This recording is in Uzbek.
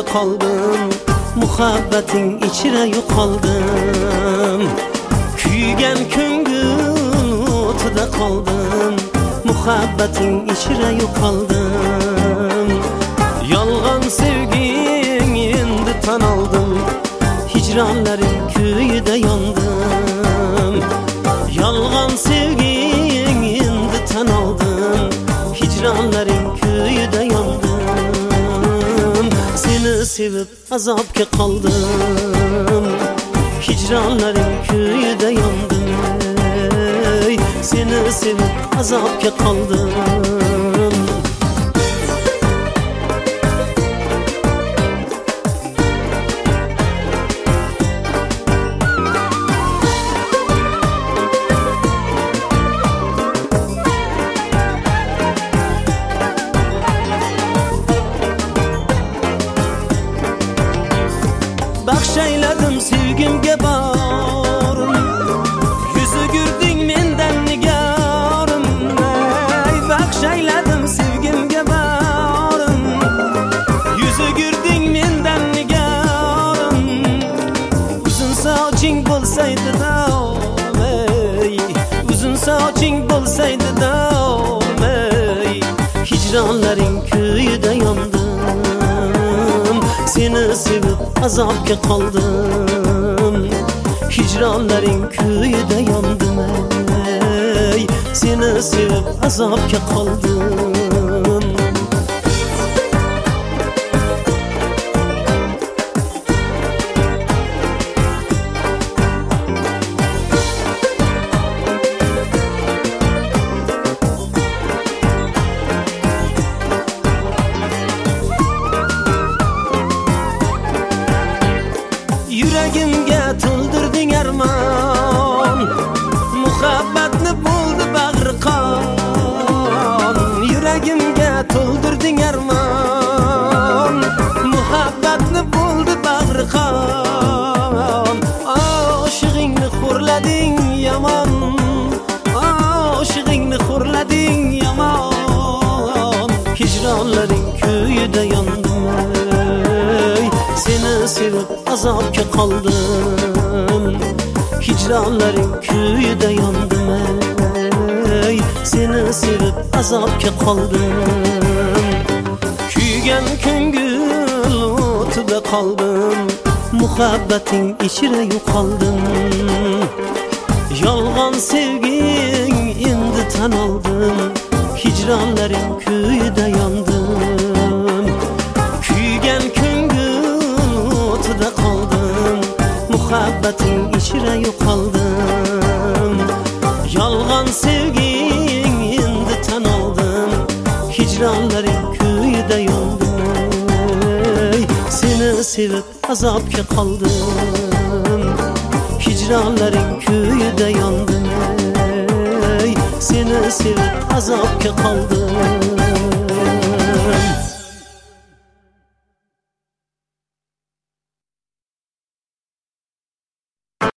qoldim, muhabbating ichra yo'qoldim. Kuygan ko'ngil o'tida qoldim, muhabbating ichra yo'qoldim. Yolg'on sevging endi tan oldim, hicranlaring kuyida yondim. Yolg'on sevging endi tan oldim, hicranlaring kuyida yondim. Seni sevib azobga qoldim, hicranlaring kuyida yondim. Seni sevib azobga qoldim. Baxshayladim sevgimga borim, yuzi gurding mendan nigorim. Baxshayladim sevgimga borim, yuzi gurding mendan nigorim. Uzun soching bo'lsaydi domay, uzun soching bo'lsaydi domay, hicronlaring kuyida yondim. Seni sevib azobga qoldim, hicronlaring kuyida yondim. Seni sevib azobga qoldim. Yuragimga to'ldirding armon, muhabbatni bo'ldi bag'ri qon. Yuragimga to'ldirding armon, muhabbatni bo'ldi bag'ri qon. Oshig'ingni xo'rlading yomon, oshig'ingni xo'rlading yomon. Hijronlaring kuyida yondim. Seni sevib azobga qoldim, hicronlaring kuyida yondim. Seni sevib azobga qoldim. Kuygan ko'ngil o'tida qoldim, muhabbating ichra yo'qoldim. Yolg'on sevging endi tan oldim, hicronlaring kuyida yondim. Kuygan qoldim, muhabbating ichra yo'qoldim. Yolg'on sevging endi tan oldim, hicronlaring kuyida yondim. Seni sevib azobga qoldim, hicronlaring kuyida yondim. Seni sevib azobga qoldim.